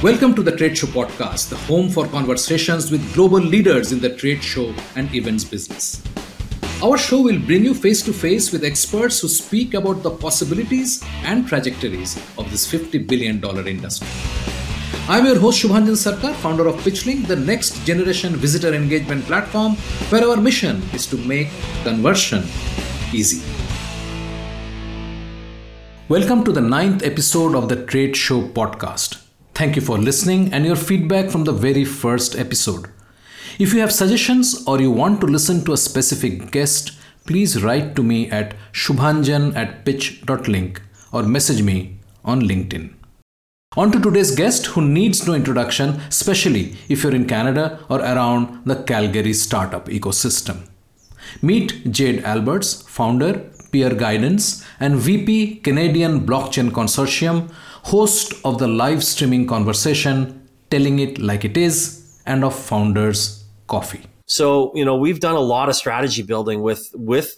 Welcome to the Trade Show Podcast, the home for conversations with global leaders in the trade show and events business. Our show will bring you face to face with experts who speak about the possibilities and trajectories of this $50 billion industry. I'm your host Shubhanjan Sarkar, founder of PitchLink, the next generation visitor engagement platform where our mission is to make conversion easy. Welcome to the 9th episode of the Trade Show Podcast. Thank you for listening and your feedback from the very first episode. If you have suggestions or you want to listen to a specific guest, please write to me at shubhanjan@pitch.link or message me on LinkedIn. On to today's guest who needs no introduction, especially if you're in Canada or around the Calgary startup ecosystem. Meet Jade Alberts, founder, Peer Guidance, and VP Canadian Blockchain Consortium, host of the live streaming conversation Telling It Like It Is and of Founders Coffee. So, we've done a lot of strategy building with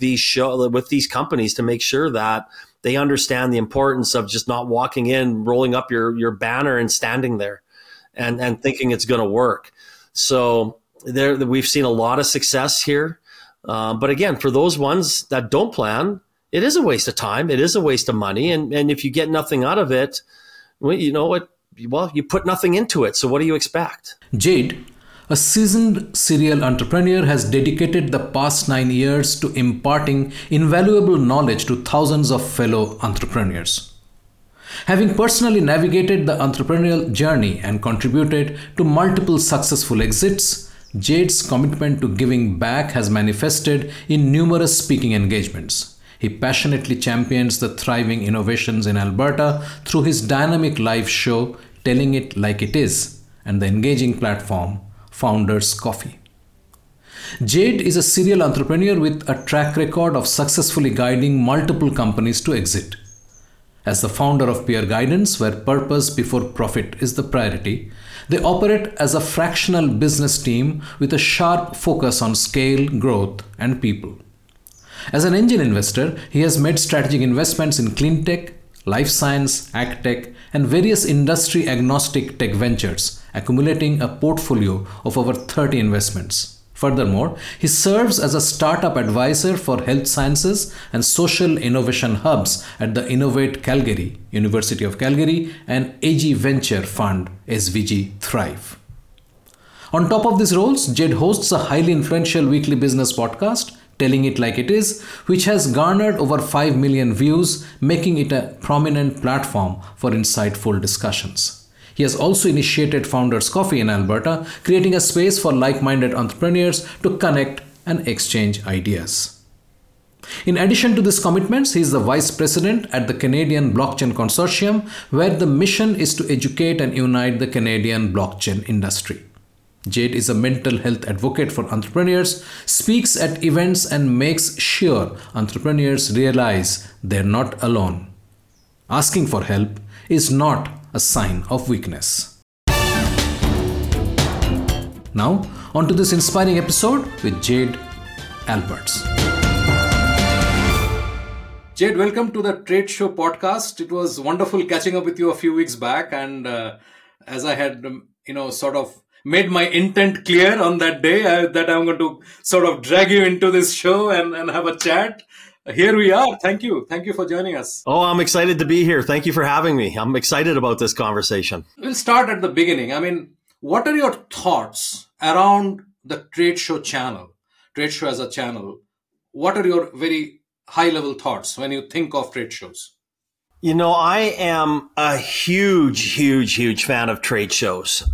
these companies to make sure that they understand the importance of just not walking in, rolling up your banner and standing there and thinking it's going to work. So we've seen a lot of success here. But again, for those ones that don't plan, it is a waste of time. It is a waste of money. And if you get nothing out of it, well, you know what? Well, you put nothing into it. So what do you expect? Jade, a seasoned serial entrepreneur, has dedicated the past 9 years to imparting invaluable knowledge to thousands of fellow entrepreneurs. Having personally navigated the entrepreneurial journey and contributed to multiple successful exits, Jade's commitment to giving back has manifested in numerous speaking engagements. He passionately champions the thriving innovations in Alberta through his dynamic live show, Telling It Like It Is, and the engaging platform, Founders Coffee. Jade is a serial entrepreneur with a track record of successfully guiding multiple companies to exit. As the founder of Peer Guidance, where purpose before profit is the priority, they operate as a fractional business team with a sharp focus on scale, growth, and people. As an angel investor, he has made strategic investments in clean tech, life science, ag tech, and various industry-agnostic tech ventures, accumulating a portfolio of over 30 investments. Furthermore, he serves as a startup advisor for health sciences and social innovation hubs at the Innovate Calgary, University of Calgary, and AG Venture Fund, SVG Thrive. On top of these roles, Jade hosts a highly influential weekly business podcast, Telling It Like It Is, which has garnered over 5 million views, making it a prominent platform for insightful discussions. He has also initiated Founders Coffee in Alberta, creating a space for like-minded entrepreneurs to connect and exchange ideas. In addition to these commitments, he is the Vice President at the Canadian Blockchain Consortium, where the mission is to educate and unite the Canadian blockchain industry. Jade is a mental health advocate for entrepreneurs, speaks at events, and makes sure entrepreneurs realize they're not alone. Asking for help is not a sign of weakness. Now, on to this inspiring episode with Jade Alberts. Jade, welcome to the Trade Show Podcast. It was wonderful catching up with you a few weeks back, and as I had, sort of made my intent clear on that day that I'm going to sort of drag you into this show and have a chat. Here we are. Thank you. Thank you for joining us. Oh, I'm excited to be here. Thank you for having me. I'm excited about this conversation. We'll start at the beginning. What are your thoughts around the Trade Show channel, Trade Show as a channel? What are your very high-level thoughts when you think of trade shows? I am a huge fan of trade shows.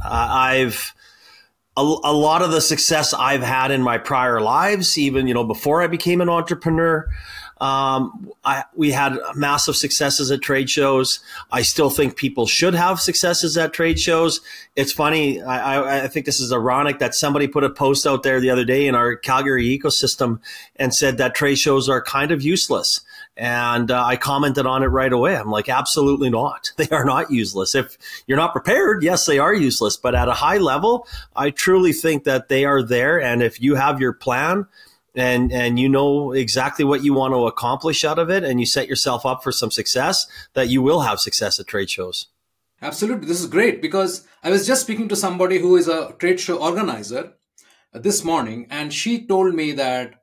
A lot of the success I've had in my prior lives, even, before I became an entrepreneur, we had massive successes at trade shows. I still think people should have successes at trade shows. It's funny. I think this is ironic that somebody put a post out there the other day in our Calgary ecosystem and said that trade shows are kind of useless. And I commented on it right away. I'm like, absolutely not. They are not useless. If you're not prepared, yes, they are useless. But at a high level, I truly think that they are there. And if you have your plan and you know exactly what you want to accomplish out of it, and you set yourself up for some success, that you will have success at trade shows. Absolutely. This is great because I was just speaking to somebody who is a trade show organizer this morning, and she told me that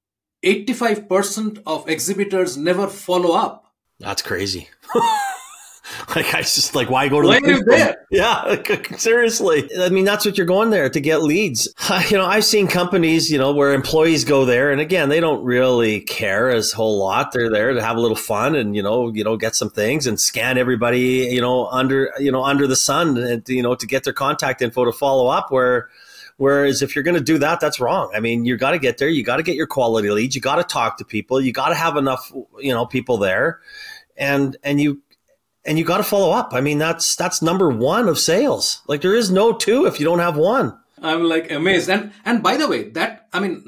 85% of exhibitors never follow up. That's crazy. Like, I just like, why go to Why are you there? Yeah, seriously. I mean, that's what you're going there to get leads. I've seen companies, where employees go there, and again, they don't really care a whole lot. They're there to have a little fun and get some things and scan everybody, under the sun, and to get their contact info to follow up. Whereas if you're going to do that, that's wrong. I mean, you got to get there. You got to get your quality leads. You got to talk to people. You got to have enough, people there, and you got to follow up. I mean, that's number one of sales. Like, there is no two if you don't have one. I'm like amazed. And by the way, the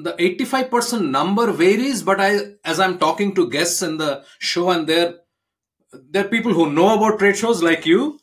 85% number varies, but as I'm talking to guests in the show, and they're people who know about trade shows like you,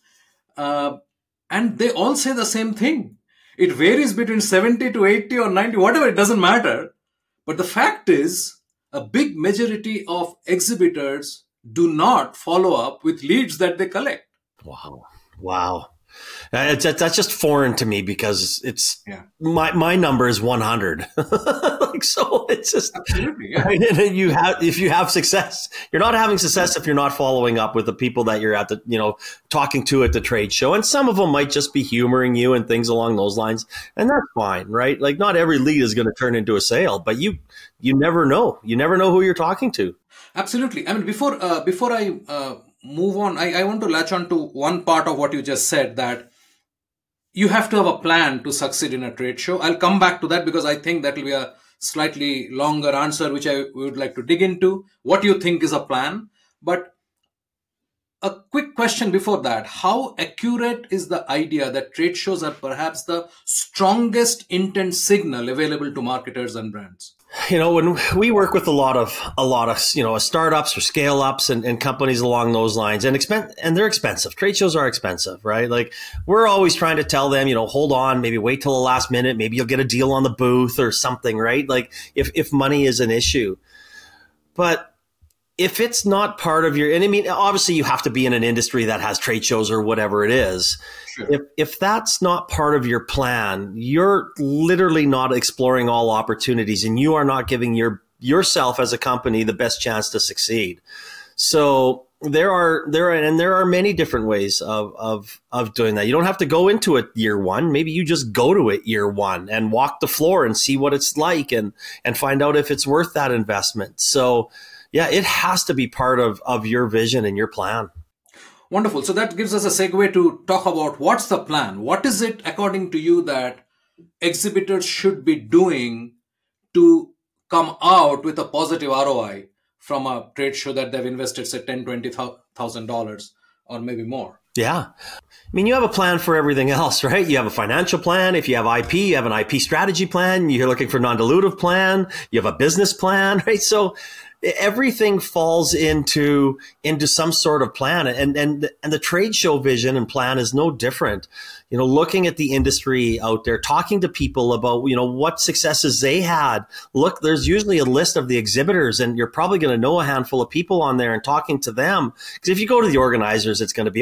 and they all say the same thing. It varies between 70 to 80 or 90, whatever, it doesn't matter. But the fact is, a big majority of exhibitors do not follow up with leads that they collect. Wow. That's just foreign to me because my number is 100. So it's just, absolutely, yeah. If you have success, you're not having success if you're not following up with the people that you're at talking to at the trade show. And some of them might just be humoring you and things along those lines. And that's fine, right? Like, not every lead is going to turn into a sale, but you never know. You never know who you're talking to. Absolutely. I mean, before I move on, I want to latch on to one part of what you just said, that you have to have a plan to succeed in a trade show. I'll come back to that because I think that will be a slightly longer answer, which I would like to dig into. What you think is a plan? But a quick question before that. How accurate is the idea that trade shows are perhaps the strongest intent signal available to marketers and brands? When we work with a lot of startups or scale ups and companies along those lines, and they're expensive. Trade shows are expensive, right? Like, we're always trying to tell them, hold on, maybe wait till the last minute, maybe you'll get a deal on the booth or something, right? Like, if money is an issue, but if it's not part of and I mean, obviously you have to be in an industry that has trade shows or whatever it is. Sure. If that's not part of your plan, you're literally not exploring all opportunities, and you are not giving yourself as a company the best chance to succeed. So there are many different ways of doing that. You don't have to go into it year one. Maybe you just go to it year one and walk the floor and see what it's like and find out if it's worth that investment. So yeah, it has to be part of your vision and your plan. Wonderful. So that gives us a segue to talk about what's the plan. What is it, according to you, that exhibitors should be doing to come out with a positive ROI from a trade show that they've invested, say, $10,000, $20,000 or maybe more? Yeah. I mean, you have a plan for everything else, right? You have a financial plan. If you have IP, you have an IP strategy plan. You're looking for a non-dilutive plan. You have a business plan, right? So everything falls into some sort of plan, and the trade show vision and plan is no different. Looking at the industry out there, talking to people about what successes they had. Look, there's usually a list of the exhibitors, and you're probably going to know a handful of people on there, and talking to them. Because if you go to the organizers, it's going to be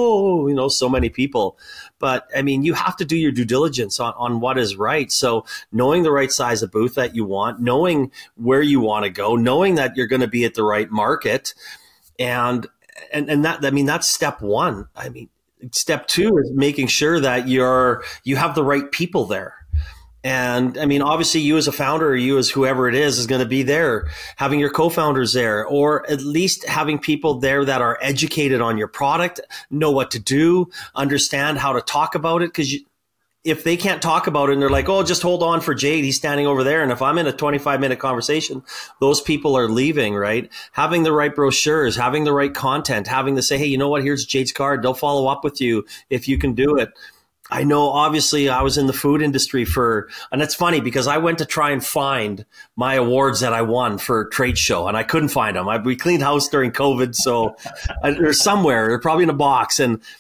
so many people. But I mean, you have to do your due diligence on what is right. So knowing the right size of booth that you want, knowing where you want to go, knowing that you're going to be at the right market, and that, I mean, that's step one. I mean, step two is making sure that you have the right people there. And I mean, obviously you as a founder, or you as whoever it is going to be there, having your co-founders there, or at least having people there that are educated on your product, know what to do, understand how to talk about it. Because if they can't talk about it and they're like, oh, just hold on for Jade, he's standing over there. And if I'm in a 25-minute conversation, those people are leaving, right? Having the right brochures, having the right content, having to say, hey, you know what, here's Jade's card. They'll follow up with you if you can do it. I know, obviously, I was in the food industry and it's funny because I went to try and find my awards that I won for trade show, and I couldn't find them. We cleaned house during COVID, so they're somewhere. They're probably in a box.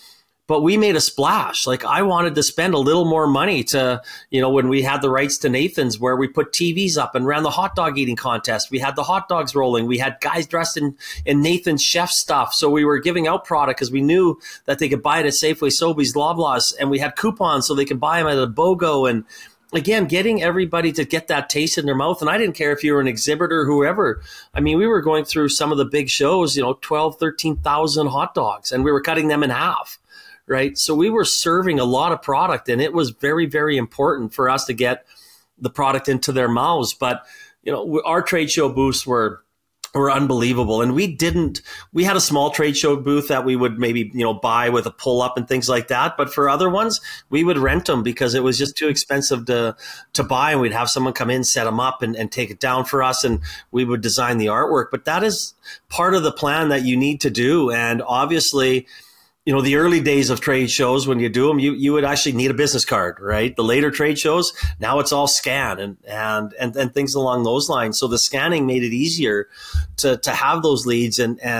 but we made a splash. Like I wanted to spend a little more money to, when we had the rights to Nathan's, where we put TVs up and ran the hot dog eating contest. We had the hot dogs rolling. We had guys dressed in Nathan's chef stuff. So we were giving out product because we knew that they could buy it at Safeway, Sobeys, Loblaws, and we had coupons so they could buy them at a BOGO. And again, getting everybody to get that taste in their mouth. And I didn't care if you were an exhibitor or whoever. I mean, we were going through some of the big shows, 12, 13,000 hot dogs, and we were cutting them in half. Right. So we were serving a lot of product, and it was very, very important for us to get the product into their mouths. But, our trade show booths were unbelievable. And we had a small trade show booth that we would maybe, buy with a pull up and things like that. But for other ones, we would rent them because it was just too expensive to buy. And we'd have someone come in, set them up and take it down for us. And we would design the artwork. But that is part of the plan that you need to do. And obviously, the early days of trade shows, when you do them, you would actually need a business card, right? The later trade shows, now it's all scan and things along those lines. So the scanning made it easier to have those leads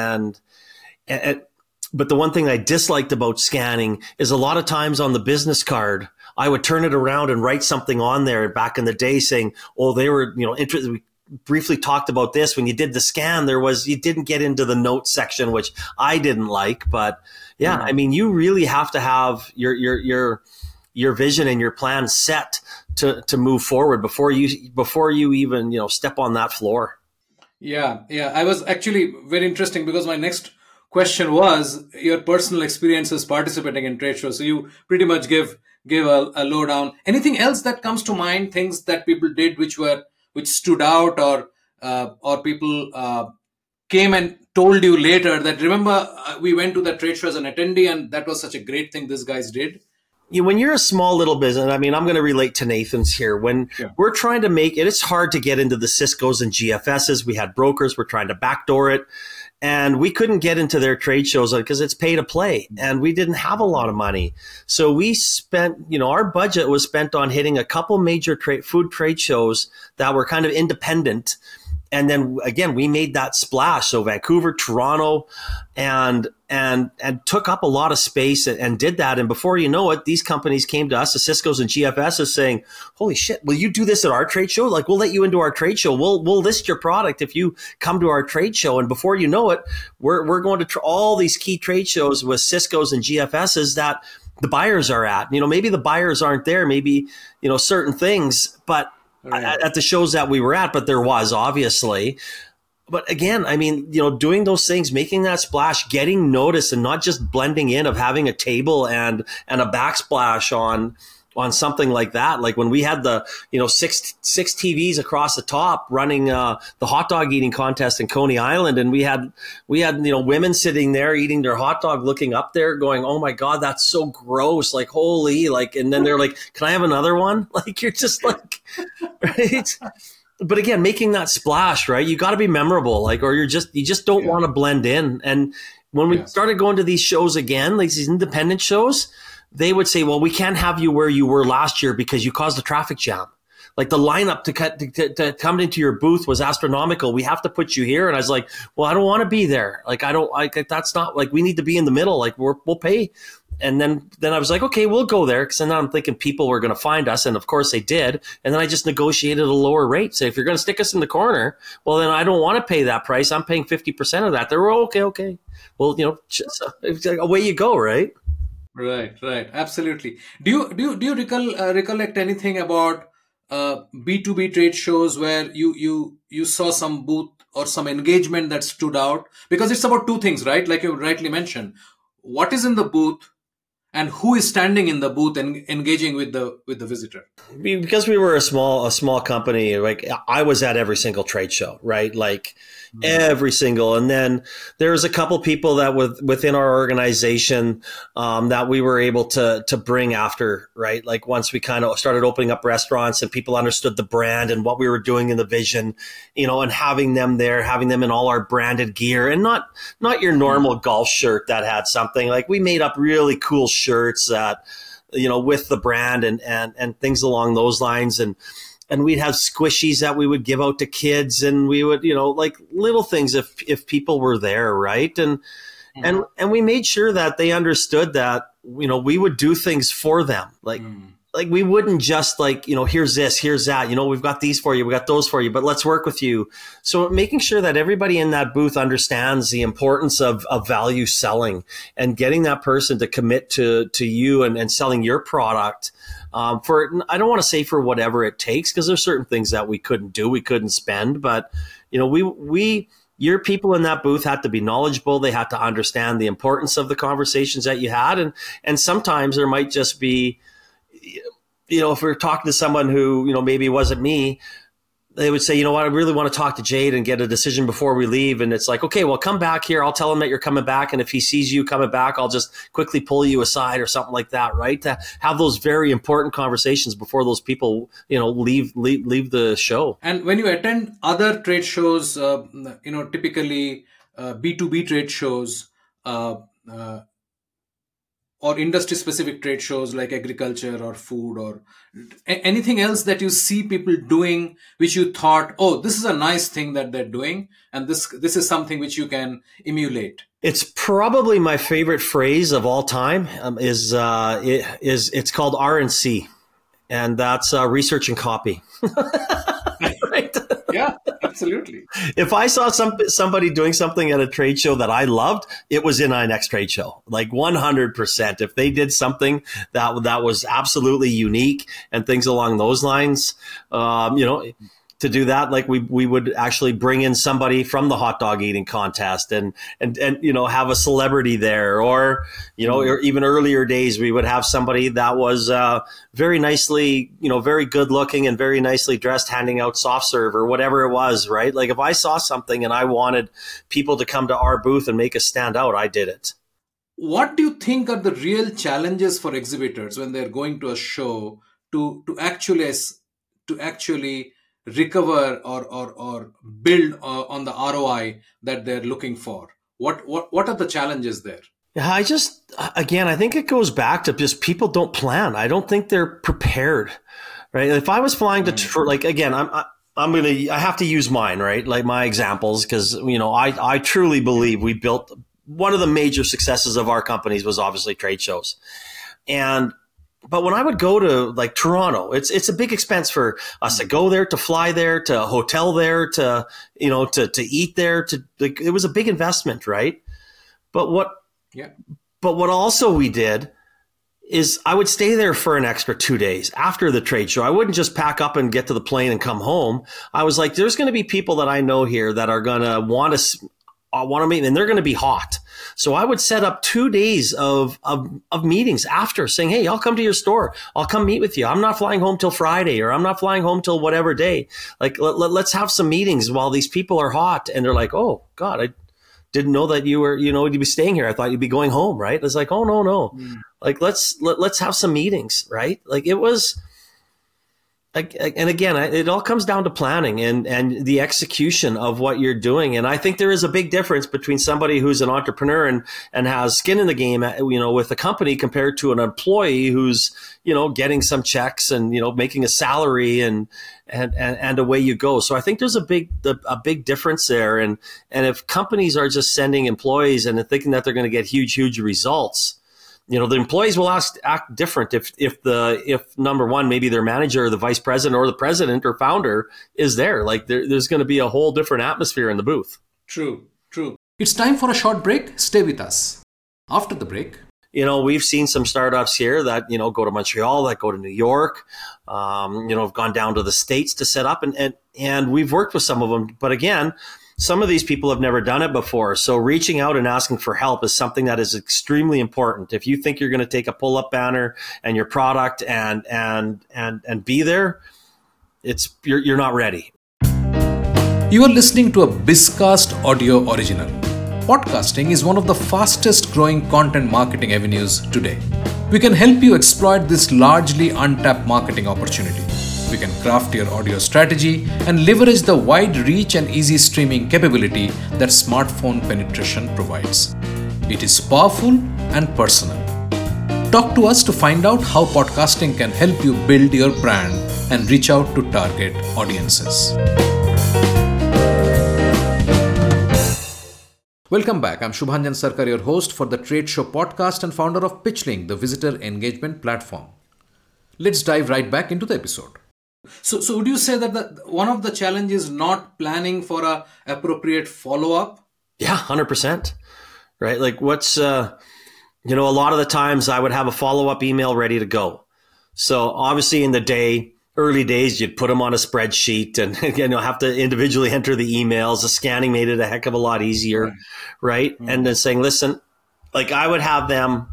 but the one thing I disliked about scanning is a lot of times on the business card, I would turn it around and write something on there back in the day saying, oh, they were, interested. We briefly talked about this. When you did the scan, you didn't get into the notes section, which I didn't like, but yeah, I mean, you really have to have your vision and your plan set to move forward before you even, step on that floor. Yeah. I was actually very interesting because my next question was your personal experiences participating in trade shows. So you pretty much give a lowdown. Anything else that comes to mind? Things that people did which stood out, or people came and told you later that, remember, we went to the trade show as an attendee and that was such a great thing this guys did? When you're a small little business, I mean, I'm going to relate to Nathan's here. When we're trying to make it, it's hard to get into the Cisco's and GFS's. We had brokers. We're trying to backdoor it. And we couldn't get into their trade shows because it's pay to play. And we didn't have a lot of money. So we spent, our budget was spent on hitting a couple major food trade shows that were kind of independent. And then again, we made that splash. So Vancouver, Toronto, and took up a lot of space and did that. And before you know it, these companies came to us, the Cisco's and GFS's, saying, holy shit, will you do this at our trade show? Like, we'll let you into our trade show. We'll list your product if you come to our trade show. And before you know it, we're going to all these key trade shows with Cisco's and GFS's that the buyers are at. Maybe the buyers aren't there, maybe, certain things, but at the shows that we were at, but there was obviously. But again, I mean, doing those things, making that splash, getting noticed, and not just blending in of having a table and a backsplash on something like that. Like when we had the, six TVs across the top running the hot dog eating contest in Coney Island. And we had, women sitting there eating their hot dog, looking up there going, oh my God, that's so gross. Like, holy, like, and then they're like, can I have another one? Like, you're just like, right. But again, making that splash, right? You got to be memorable, like, or you just don't want to blend in. And when we started going to these shows again, like these independent shows, they would say, well, we can't have you where you were last year because you caused a traffic jam. Like the lineup to come into your booth was astronomical. We have to put you here. And I was like, well, I don't want to be there. Like, that's not like, we need to be in the middle. Like we'll pay. And then I was like, okay, we'll go there. Cause then I'm thinking people were going to find us. And of course they did. And then I just negotiated a lower rate. So if you're going to stick us in the corner, well, then I don't want to pay that price. I'm paying 50% of that. They were okay. Well, so it's like, away you go. Right. Right. Absolutely. Do you recollect anything about B2B trade shows where you saw some booth or some engagement that stood out? Because it's about two things, right? Like you rightly mentioned, what is in the booth and who is standing in the booth and engaging with the visitor. Because we were a small company, like I was at every single trade show, right? Like every single, and then there's a couple people that within our organization that we were able to bring after, right? Like once we kind of started opening up restaurants and people understood the brand and what we were doing in the vision, and having them there, having them in all our branded gear, and not your normal golf shirt that had something. Like we made up really cool shirts that, with the brand and things along those lines. And we'd have squishies that we would give out to kids, and we would, like little things if people were there. Right. And we made sure that they understood that, we would do things for them. Like we wouldn't just like, here's this, here's that, we've got these for you, we got those for you, but let's work with you. So making sure that everybody in that booth understands the importance of value selling and getting that person to commit to you and selling your product. I don't want to say for whatever it takes, because there's certain things that we couldn't do, we couldn't spend, but your people in that booth had to be knowledgeable. They had to understand the importance of the conversations that you had. And sometimes there might just be, if we were talking to someone who, maybe wasn't me, they would say, I really want to talk to Jade and get a decision before we leave. And it's like, okay, well, come back here. I'll tell him that you're coming back. And if he sees you coming back, I'll just quickly pull you aside or something like that, right? To have those very important conversations before those people, leave the show. And when you attend other trade shows, typically B2B trade shows, or industry-specific trade shows like agriculture or food or anything else that you see people doing, which you thought, oh, this is a nice thing that they're doing, and this is something which you can emulate? It's probably my favorite phrase of all time. It's called R&C, and that's research and copy. Right? Yeah, absolutely. If I saw somebody doing something at a trade show that I loved, it was in my next trade show, like 100%. If they did something that was absolutely unique and things along those lines, to do that, like we would actually bring in somebody from the hot dog eating contest and have a celebrity there, or or even earlier days we would have somebody that was very nicely, very good looking and very nicely dressed, handing out soft serve or whatever it was, right? Like if I saw something and I wanted people to come to our booth and make us stand out, I did it. What do you think are the real challenges for exhibitors when they're going to a show to actually recover or build on the ROI that they're looking for? What are the challenges there? Yeah, I think it goes back to just people don't plan. I don't think they're prepared, right? If I was flying to Detroit, like again, I have to use mine, right? Like my examples, because I truly believe we built one of the major successes of our companies was obviously trade shows, but when I would go to like Toronto, it's a big expense for us to go there, to fly there, to hotel there, to eat there. It was a big investment, right? But what also we did is I would stay there for an extra 2 days after the trade show. I wouldn't just pack up and get to the plane and come home. I was like, there's going to be people that I know here that are going to want to meet, and they're going to be hot. So I would set up 2 days of meetings after, saying, hey, I'll come to your store. I'll come meet with you. I'm not flying home till Friday, or I'm not flying home till whatever day. Like, let's have some meetings while these people are hot. And they're like, oh God, I didn't know that you were, you'd be staying here. I thought you'd be going home. Right. It's like, oh, no. Like, let's have some meetings. Right. Like it was, and again, it all comes down to planning and the execution of what you're doing. And I think there is a big difference between somebody who's an entrepreneur and has skin in the game, with a company, compared to an employee who's, getting some checks and, making a salary and away you go. So I think there's a big difference there. And if companies are just sending employees and thinking that they're going to get huge results, the employees will act different if number one, maybe their manager or the vice president or the president or founder is there. Like there's going to be a whole different atmosphere in the booth. True. It's time for a short break. Stay with us. After the break, we've seen some startups here that, go to Montreal, that go to New York, have gone down to the States to set up and we've worked with some of them. But again, some of these people have never done it before. So reaching out and asking for help is something that is extremely important. If you think you're going to take a pull-up banner and your product and be there, you're not ready. You are listening to a Bizcast audio original. Podcasting is one of the fastest growing content marketing avenues today. We can help you exploit this largely untapped marketing opportunity. We can craft your audio strategy and leverage the wide reach and easy streaming capability that smartphone penetration provides. It is powerful and personal. Talk to us to find out how podcasting can help you build your brand and reach out to target audiences. Welcome back. I'm Shubhanjan Sarkar, your host for the Trade Show podcast and founder of PitchLink, the visitor engagement platform. Let's dive right back into the episode. So would you say that one of the challenges is not planning for a appropriate follow-up? Yeah, 100%. Right? Like what's, a lot of the times I would have a follow-up email ready to go. So obviously in the early days, you'd put them on a spreadsheet and have to individually enter the emails. The scanning made it a heck of a lot easier, right? Mm-hmm. And then saying, listen, like I would have them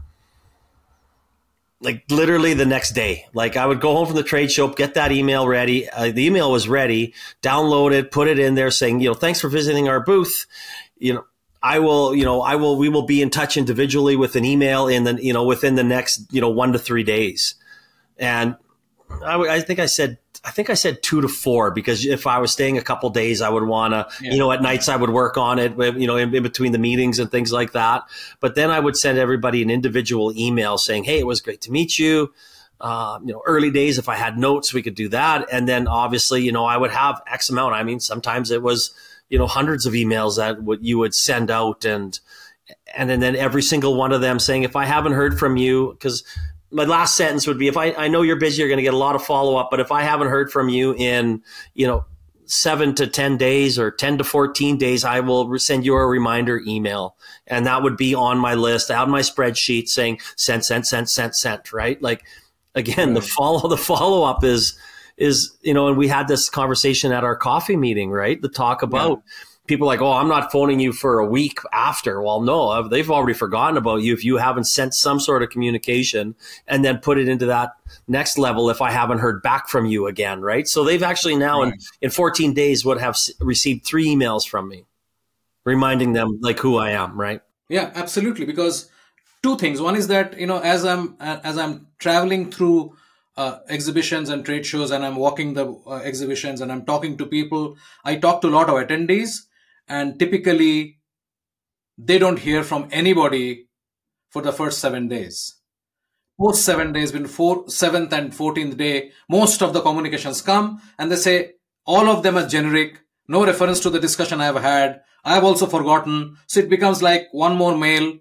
like literally the next day. Like I would go home from the trade show, get that email ready. The email was ready, download it, put it in there saying, thanks for visiting our booth. We will be in touch individually with an email within the next, 1 to 3 days. And I think I said 2 to 4, because if I was staying a couple days, I would want to, at nights I would work on it, in between the meetings and things like that. But then I would send everybody an individual email saying, hey, it was great to meet you. Early days, if I had notes, we could do that. And then obviously, I would have X amount. I mean, sometimes it was, hundreds of emails that you would send out, and then every single one of them saying, if I haven't heard from you, because my last sentence would be, if I know you're busy, you're going to get a lot of follow-up, but if I haven't heard from you in, 7 to 10 days or 10 to 14 days, I will send you a reminder email. And that would be on my list, out my spreadsheet saying sent, right? Like, again, the follow-up is, and we had this conversation at our coffee meeting, right? The talk about people like, oh, I'm not phoning you for a week after. Well, no, they've already forgotten about you if you haven't sent some sort of communication and then put it into that next level if I haven't heard back from you again, right? So they've actually now in 14 days would have received 3 emails from me reminding them like who I am, right? Yeah, absolutely. Because 2 things. One is that, as I'm traveling through exhibitions and trade shows, and I'm walking the exhibitions and I'm talking to people, I talk to a lot of attendees. And typically, they don't hear from anybody for the first 7 days. Post 7 days, between 7th and 14th day, most of the communications come and they say, all of them are generic, no reference to the discussion I've had. I have also forgotten. So it becomes like one more mail.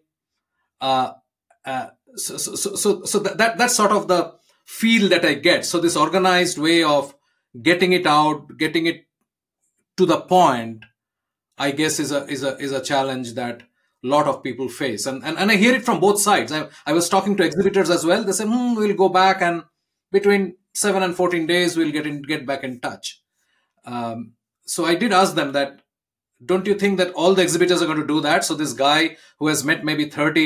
So that's sort of the feel that I get. So this organized way of getting it out, getting it to the point, I guess is a challenge that a lot of people face. And I hear it from both sides. I was talking to exhibitors as well. They say, we'll go back and between 7 and 14 days, we'll get back in touch. So I did ask them that, don't you think that all the exhibitors are going to do that? So this guy who has met maybe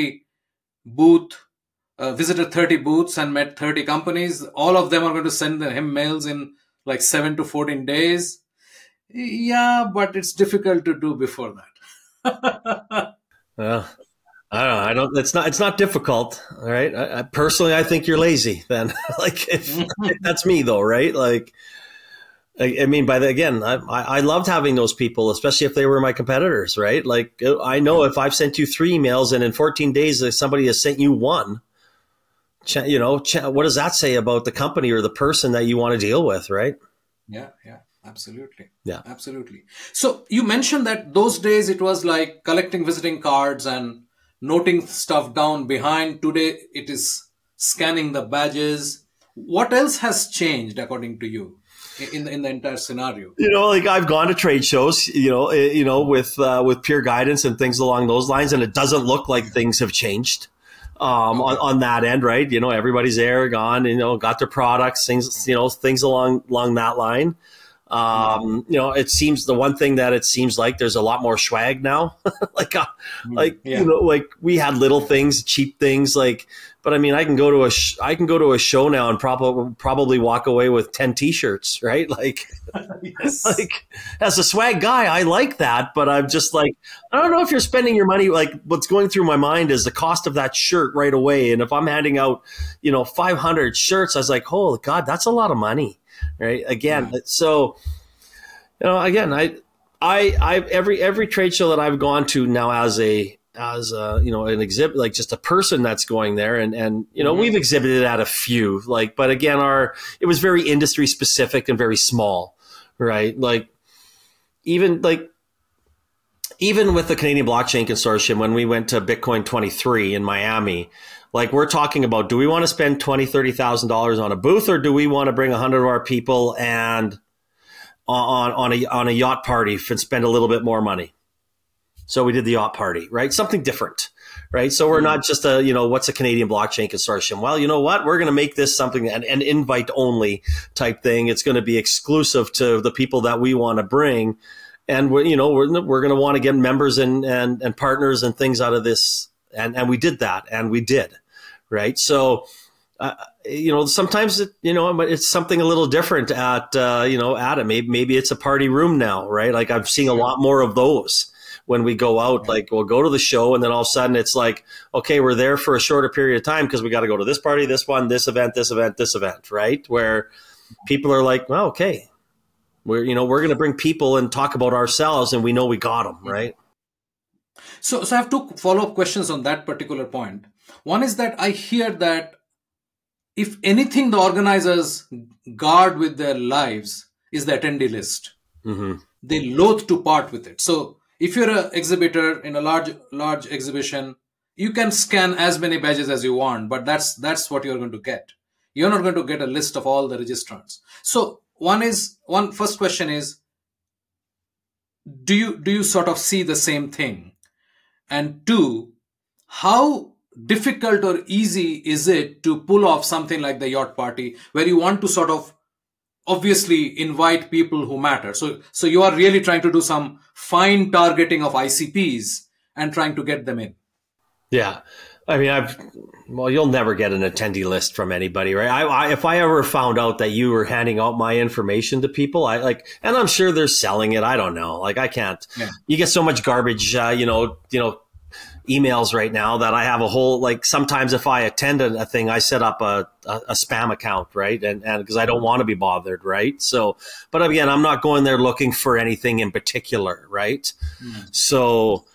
visited 30 booths and met 30 companies, all of them are going to send him mails in like 7 to 14 days. Yeah, but it's difficult to do before that. Well, I don't. It's not difficult. All right. I personally, I think you're lazy. Then, like, if that's me though, right? Like, I mean, I loved having those people, especially if they were my competitors, right? Like, I know if I've sent you 3 emails and in 14 days somebody has sent you 1, what does that say about the company or the person that you want to deal with, right? Yeah. Absolutely. Yeah. Absolutely. So you mentioned that those days it was like collecting visiting cards and noting stuff down behind. Today it is scanning the badges. What else has changed according to you in the entire scenario? Like I've gone to trade shows, with peer guidance and things along those lines, and it doesn't look like things have changed. On that end, right? Everybody's there, gone, got their products, things along that line. It seems the one thing that it seems like there's a lot more swag now. like we had little things, cheap things, but I mean, I can go to a show now and probably walk away with 10 t-shirts, right? Like, yes. Like as a swag guy, I like that, but I'm just like, I don't know if you're spending your money. Like what's going through my mind is the cost of that shirt right away. And if I'm handing out, 500 shirts, I was like, oh God, that's a lot of money. Right. Again. Yeah. So, again, I every trade show that I've gone to now as an exhibit, like just a person that's going there and we've exhibited at a few, but again, it was very industry specific and very small, right? Like even even with the Canadian Blockchain Consortium, when we went to Bitcoin 23 in Miami, like we're talking about, do we want to spend $20,000, $30,000 on a booth, or do we want to bring 100 of our people and on a yacht party and spend a little bit more money? So we did the yacht party, right? Something different, right? So we're not just what's a Canadian Blockchain Consortium? Well, you know what? We're going to make this something, an invite only type thing. It's going to be exclusive to the people that we want to bring. And we're going to want to get members and partners and things out of this. And we did that, and we did, right? So, sometimes, it's something a little different at it. Maybe it's a party room now, right? Like I'm seeing a lot more of those when we go out. Like we'll go to the show, and then all of a sudden it's like, okay, we're there for a shorter period of time because we got to go to this party, this one, this event, right? Where people are like, well, okay, we're going to bring people and talk about ourselves, and we know we got them, right? So I have two follow-up questions on that particular point. One is that I hear that if anything the organizers guard with their lives is the attendee list. Mm-hmm. They loathe to part with it. So if you're an exhibitor in a large exhibition, you can scan as many badges as you want, but that's what you're going to get. You're not going to get a list of all the registrants. So first question is, do you sort of see the same thing? And two, how difficult or easy is it to pull off something like the yacht party, where you want to sort of obviously invite people who matter? So you are really trying to do some fine targeting of ICPs and trying to get them in. Yeah. I mean, you'll never get an attendee list from anybody, right? If I ever found out that you were handing out my information to people, and I'm sure they're selling it. I don't know. Like I can't, You get so much garbage, emails right now that I have a whole, sometimes if I attend a thing, I set up a spam account, right? And because I don't want to be bothered, right? So, but again, I'm not going there looking for anything in particular, right? So,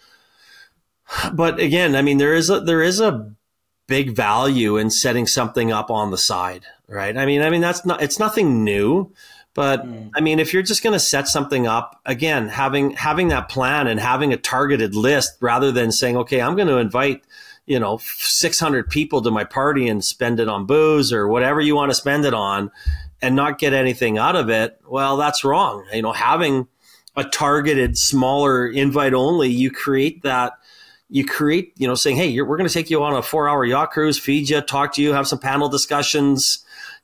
but again, I mean, there is a big value in setting something up on the side, right? I mean, it's nothing new, but I mean, if you're just going to set something up, again, having that plan and having a targeted list rather than saying, okay, I'm going to invite, 600 people to my party and spend it on booze or whatever you want to spend it on and not get anything out of it. Well, that's wrong. Having a targeted, smaller invite only, you create, saying, hey, we're going to take you on a 4-hour yacht cruise, feed you, talk to you, have some panel discussions,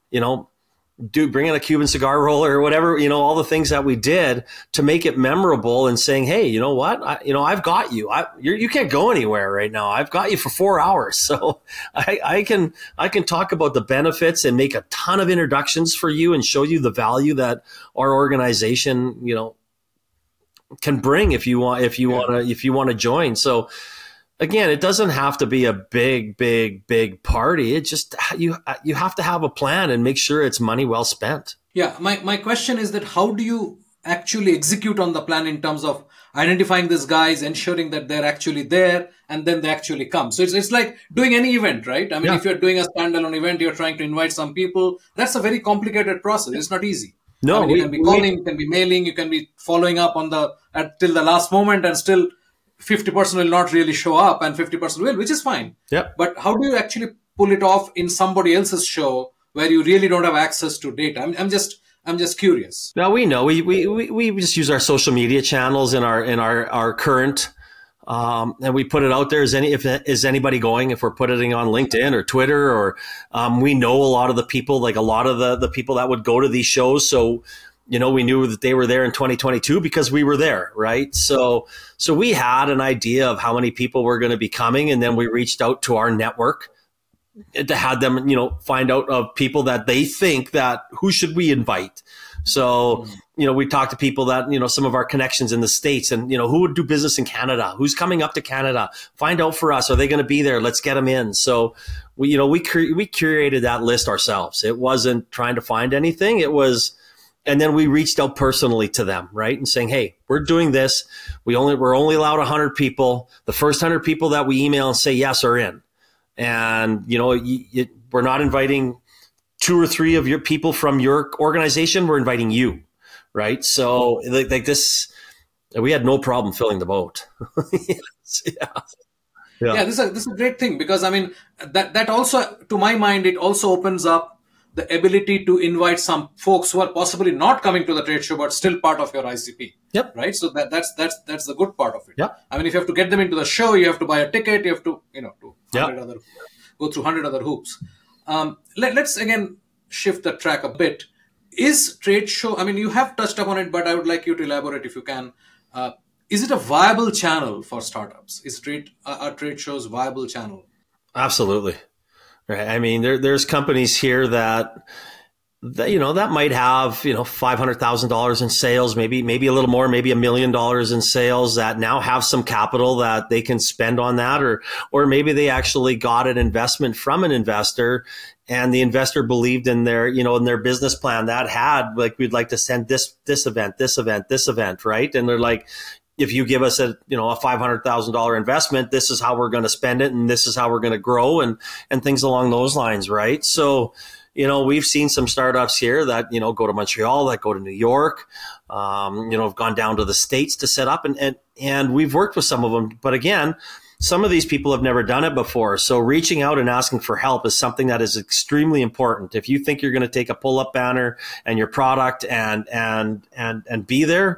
bring in a Cuban cigar roller or whatever, all the things that we did to make it memorable and saying, hey, you know what? I've got you. You can't go anywhere right now. I've got you for 4 hours. So I can talk about the benefits and make a ton of introductions for you and show you the value that our organization, can bring if you want to join. So again, it doesn't have to be a big party. It just you have to have a plan and make sure it's money well spent. Yeah, my question is that how do you actually execute on the plan in terms of identifying these guys, ensuring that they're actually there, and then they actually come? So it's like doing any event, right? I mean, if you're doing a standalone event, you're trying to invite some people. That's a very complicated process. It's not easy. No, you can be calling, you can be mailing, you can be following up on till the last moment, and still 50% will not really show up and 50% will, which is fine. Yeah. But how do you actually pull it off in somebody else's show where you really don't have access to data? I'm just curious. Now we know we just use our social media channels in our current, and we put it out there. Is anybody going? If we're putting it on LinkedIn or Twitter, or we know a lot of the people, like a lot of the people that would go to these shows. So, we knew that they were there in 2022 because we were there, right? So we had an idea of how many people were going to be coming, and then we reached out to our network to have them, find out of people that they think that who should we invite. So, we talked to people that, some of our connections in the States and, who would do business in Canada, who's coming up to Canada, find out for us. Are they going to be there? Let's get them in. So we curated that list ourselves. It wasn't trying to find anything. It was, and then we reached out personally to them, right? And saying, hey, we're doing this. We're only allowed 100 people. The first 100 people that we email and say yes are in. And, we're not inviting 2 or 3 of your people from your organization. We're inviting you, right? So like this, we had no problem filling the boat. Yes, yeah. Yeah. Yeah, this is a great thing, because I mean that also, to my mind, it also opens up the ability to invite some folks who are possibly not coming to the trade show but still part of your ICP. Yep. Right. So that's the good part of it. Yep. I mean, if you have to get them into the show, you have to buy a ticket. You have to Yep. go through 100 other hoops. Let's again shift the track a bit. Is trade show? I mean, you have touched upon it, but I would like you to elaborate if you can. Is it a viable channel for startups? Is are trade shows viable channel? Absolutely. Right. I mean, there's companies here that that might have, $500,000 in sales, maybe a little more, maybe $1 million in sales, that now have some capital that they can spend on that, or maybe they actually got an investment from an investor, and the investor believed in their, in their business plan that had, like, we'd like to send this event, right? And they're like, if you give us a $500,000 investment, this is how we're going to spend it, and this is how we're going to grow, and things along those lines, right? So, we've seen some startups here that, go to Montreal, that go to New York, have gone down to the States to set up, and we've worked with some of them. But again, some of these people have never done it before. So reaching out and asking for help is something that is extremely important. If you think you're going to take a pull-up banner and your product and be there,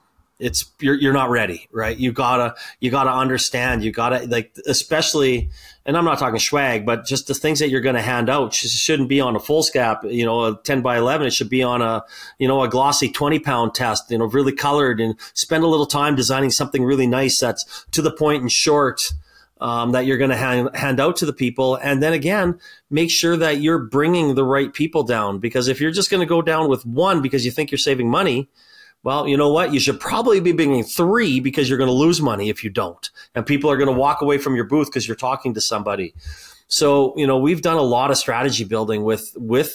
you're not ready, right? You gotta understand, especially, and I'm not talking swag, but just the things that you're going to hand out shouldn't be on a foolscap, a 10 by 11. It should be on a glossy 20-pound test, really colored, and spend a little time designing something really nice that's to the point and short, that you're going to hand out to the people. And then again, make sure that you're bringing the right people down, because if you're just going to go down with one because you think you're saving money, well, you know what? You should probably be bringing 3, because you're going to lose money if you don't. And people are going to walk away from your booth because you're talking to somebody. So, we've done a lot of strategy building with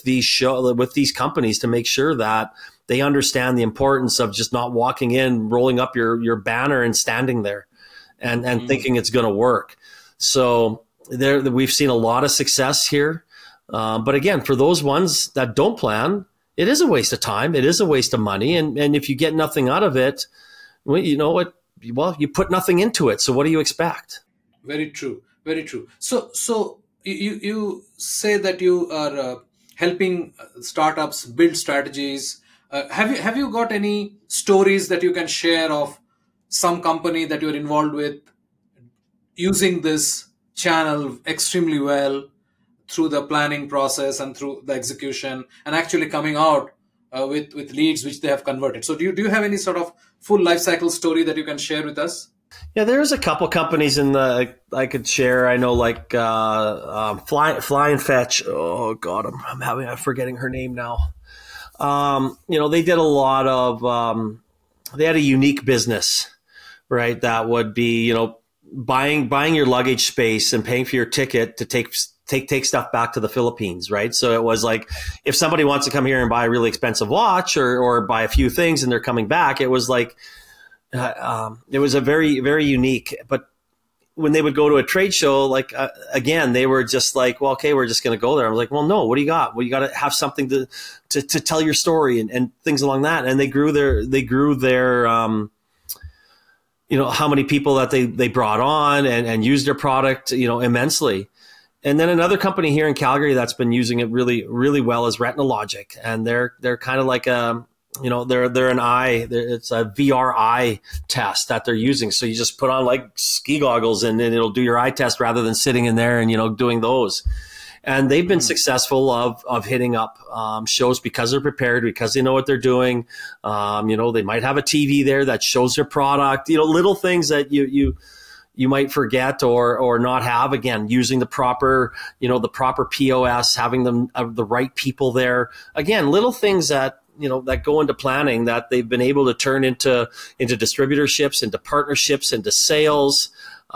these companies to make sure that they understand the importance of just not walking in, rolling up your banner and standing there and thinking it's going to work. So we've seen a lot of success here. But again, for those ones that don't plan, it is a waste of time. It is a waste of money. And if you get nothing out of it, well, you know what? Well, you put nothing into it. So what do you expect? Very true. Very true. So you say that you are helping startups build strategies. Have you got any stories that you can share of some company that you're involved with using this channel extremely well through the planning process and through the execution, and actually coming out with leads which they have converted? So do you have any sort of full life cycle story that you can share with us? Yeah, there's a couple companies I could share. I know, like Fly and Fetch. Oh God, I'm forgetting her name now. They did a lot of. They had a unique business, right? That would be buying your luggage space and paying for your ticket to take stuff back to the Philippines, right? So it was like, if somebody wants to come here and buy a really expensive watch or buy a few things and they're coming back, it was like, it was a very, very unique. But when they would go to a trade show, again, they were just like, well, okay, we're just going to go there. I was like, well, no, what do you got? Well, you got to have something to tell your story and things along that. And they grew their how many people that they brought on and used their product, immensely. And then another company here in Calgary that's been using it really, really well is Retinalogic, and they're kind of like they're an eye. It's a VR eye test that they're using. So you just put on like ski goggles and it'll do your eye test rather than sitting in there and doing those. And they've been successful of hitting up shows because they're prepared, because they know what they're doing. They might have a TV there that shows their product. Little things that you might forget or not have. Again, using the proper POS, having them the right people there. Again, little things that that go into planning that they've been able to turn into distributorships, into partnerships, into sales,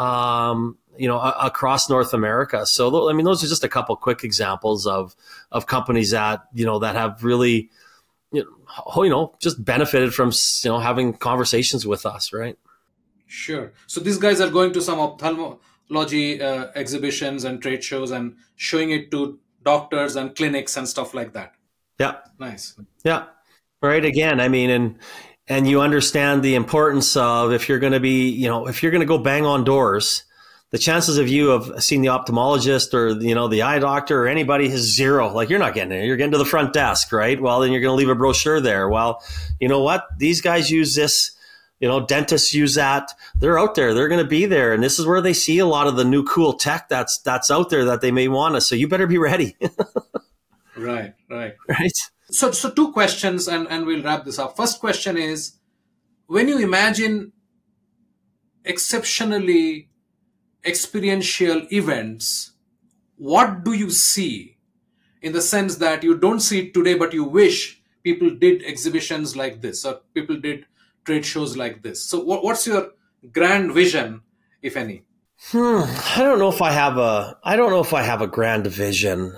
across North America. So, I mean, those are just a couple quick examples of companies that that have really just benefited from having conversations with us, right? Sure. So these guys are going to some ophthalmology exhibitions and trade shows and showing it to doctors and clinics and stuff like that. Yeah. Nice. Yeah. Right. Again, I mean, and you understand the importance of, if you're going to be, if you're going to go bang on doors, the chances of you of seeing the ophthalmologist or, the eye doctor or anybody is zero. Like, you're not getting it. You're getting to the front desk, right? Well, then you're going to leave a brochure there. Well, you know what? These guys use this, dentists use that. They're out there. They're going to be there. And this is where they see a lot of the new cool tech that's out there that they may want us. So you better be ready. Right. Right. So two questions, and we'll wrap this up. First question is, when you imagine exceptionally experiential events, what do you see, in the sense that you don't see it today, but you wish people did exhibitions like this, or people did trade shows like this? So what's your grand vision, if any? I don't know if I have a grand vision.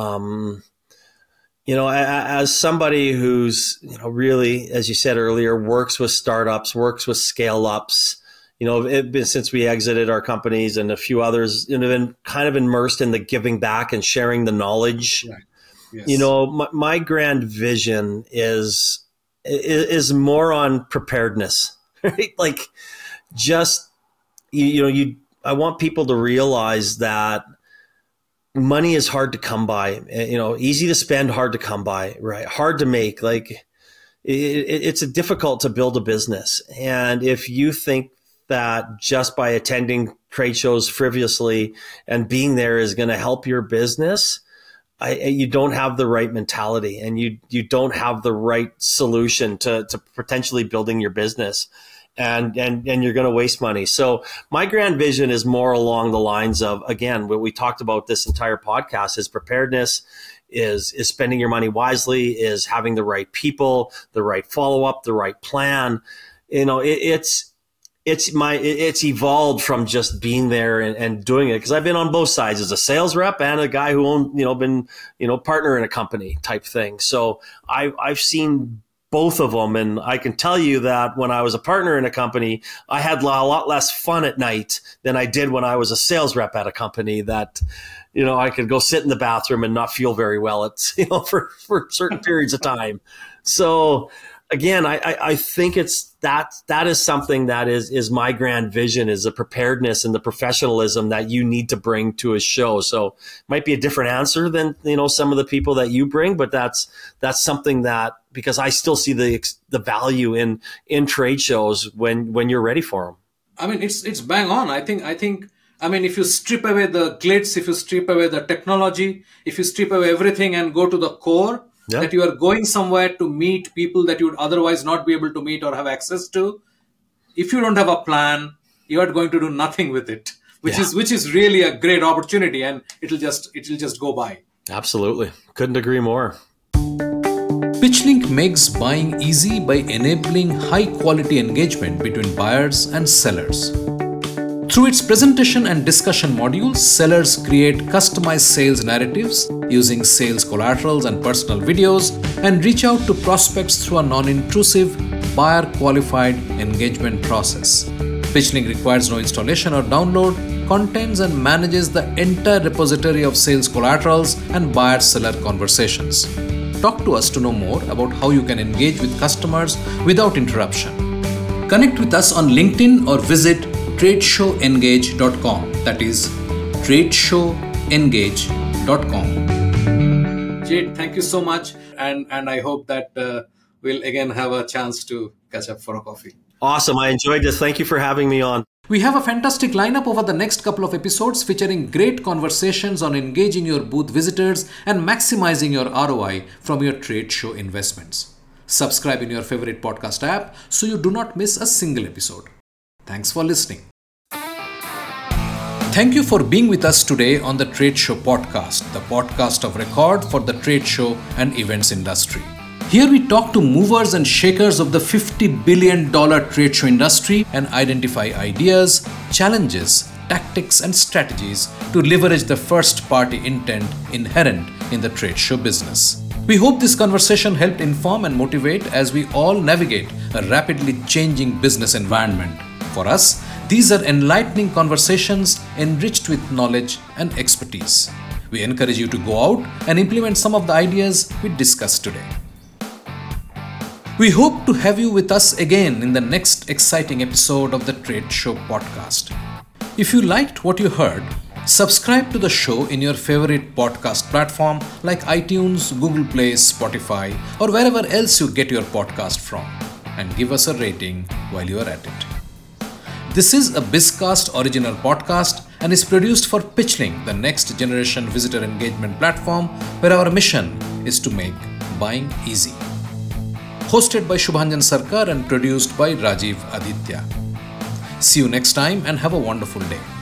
As somebody who's, really, as you said earlier, works with startups, works with scale ups, since we exited our companies and a few others, been kind of immersed in the giving back and sharing the knowledge. Right. Yes. My grand vision is more on preparedness, right? Like, just, I want people to realize that money is hard to come by, easy to spend, hard to come by, right? Hard to make. Like, it's difficult to build a business. And if you think that just by attending trade shows frivolously and being there is going to help your business, you don't have the right mentality, and you don't have the right solution to potentially building your business. And you're going to waste money. So my grand vision is more along the lines of, again, what we talked about this entire podcast is preparedness, is spending your money wisely, is having the right people, the right follow-up, the right plan. It's evolved from just being there and doing it, because I've been on both sides as a sales rep and a guy who owned, been partner in a company type thing. So I've seen both of them. And I can tell you that when I was a partner in a company, I had a lot less fun at night than I did when I was a sales rep at a company that, I could go sit in the bathroom and not feel very well for certain periods of time. So again, I think that is something that is my grand vision, is the preparedness and the professionalism that you need to bring to a show. So it might be a different answer than, some of the people that you bring, but that's something that, because I still see the value in trade shows when you're ready for them. I mean, it's bang on. I think, if you strip away the glitz, if you strip away the technology, if you strip away everything and go to the core, yeah, that you are going somewhere to meet people that you would otherwise not be able to meet or have access to. If you don't have a plan, you are going to do nothing with it, which is really a great opportunity, and it'll just go by. Absolutely. Couldn't agree more. PitchLink makes buying easy by enabling high-quality engagement between buyers and sellers. Through its presentation and discussion modules, sellers create customized sales narratives using sales collaterals and personal videos, and reach out to prospects through a non-intrusive, buyer-qualified engagement process. PitchLink requires no installation or download, contains and manages the entire repository of sales collaterals and buyer-seller conversations. Talk to us to know more about how you can engage with customers without interruption. Connect with us on LinkedIn or visit tradeshowengage.com. That is tradeshowengage.com. Jade, thank you so much. And I hope that we'll again have a chance to catch up for a coffee. Awesome. I enjoyed this. Thank you for having me on. We have a fantastic lineup over the next couple of episodes featuring great conversations on engaging your booth visitors and maximizing your ROI from your trade show investments. Subscribe in your favorite podcast app so you do not miss a single episode. Thanks for listening. Thank you for being with us today on the Trade Show Podcast, the podcast of record for the trade show and events industry. Here we talk to movers and shakers of the $50 billion trade show industry and identify ideas, challenges, tactics, and strategies to leverage the first-party intent inherent in the trade show business. We hope this conversation helped inform and motivate as we all navigate a rapidly changing business environment. For us, these are enlightening conversations enriched with knowledge and expertise. We encourage you to go out and implement some of the ideas we discussed today. We hope to have you with us again in the next exciting episode of the Trade Show podcast. If you liked what you heard, subscribe to the show in your favorite podcast platform like iTunes, Google Play, Spotify, or wherever else you get your podcast from, and give us a rating while you are at it. This is a BizCast original podcast and is produced for Pitchling, the next generation visitor engagement platform where our mission is to make buying easy. Hosted by Shubhanjan Sarkar and produced by Rajiv Aditya. See you next time and have a wonderful day.